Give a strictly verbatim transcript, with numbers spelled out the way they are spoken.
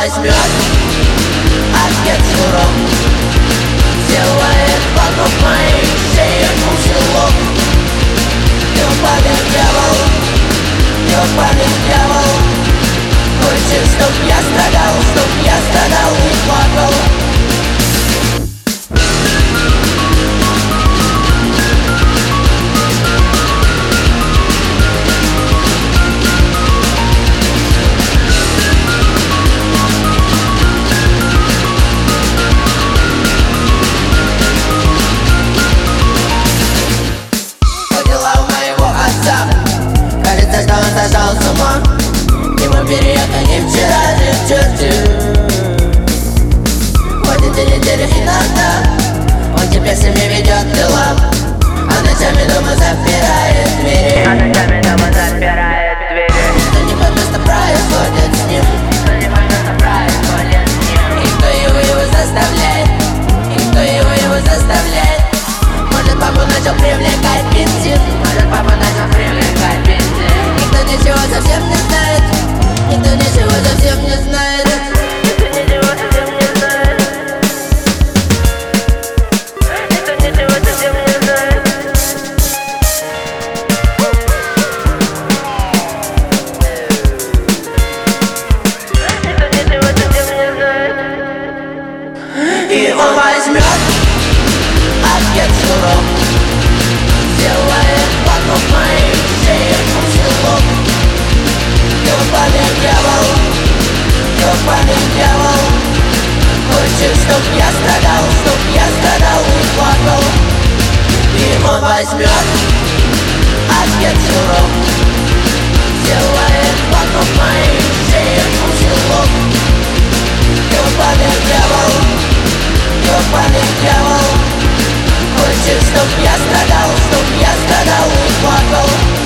возьмет ответ суров, делает вокруг моей шеи узелок. Ёбаный дьявол, ёбаный дьявол, хочет, чтоб я страдал, чтоб я страдал и плакал. Кажется, что он сошел с ума, ему переехали вчера же в Чертю. Ходит и неделю иногда, он теперь себе ведет дела, а ночами дома запирает двери. А ночами дома запирает двери. Что не просто происходит с ним, Что не просто происходит с ним. и кто его его заставляет, и кто его его заставляет. Может, папа начал привлекать бензин, Может, папа начал привлекать бензин. никто ничего совсем не знает, никто ничего совсем не знает. Никто ничего совсем не знает. Никто ничего совсем не знает. Никто ничего совсем не знает. И он возьмет ответ суров, делает вокруг моей шеи узелок. Ёбаный дьявол, ёбаный дьявол, хочет, чтоб я страдал, чтоб я страдал и плакал. И он возьмет ответ суров, делает вокруг моей шеи узелок. Ёбаный дьявол, ёбаный дьявол, хочет, чтоб я страдал, чтоб я страдал и плакал.